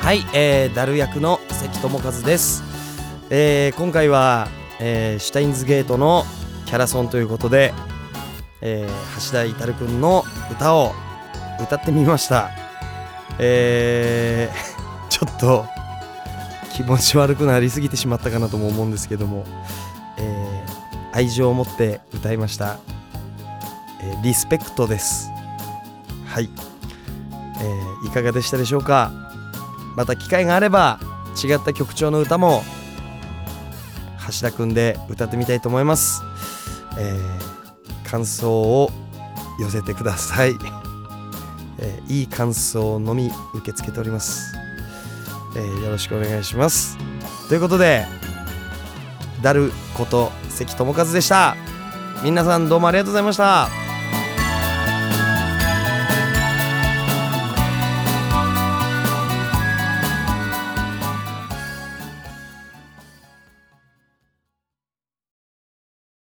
はい、ダル役の関智一です。今回は、シュタインズゲートのキャラソンということで、橋田至くんの歌を歌ってみました。ちょっと気持ち悪くなりすぎてしまったかなとも思うんですけども、愛情を持って歌いました。リスペクトです。はい、いかがでしたでしょうか。また機会があれば違った曲調の歌も橋田くんで歌ってみたいと思います。感想を寄せてください。いい感想のみ受け付けております。よろしくお願いします。ということで、ダルこと関智一でした。皆さんどうもありがとうございました。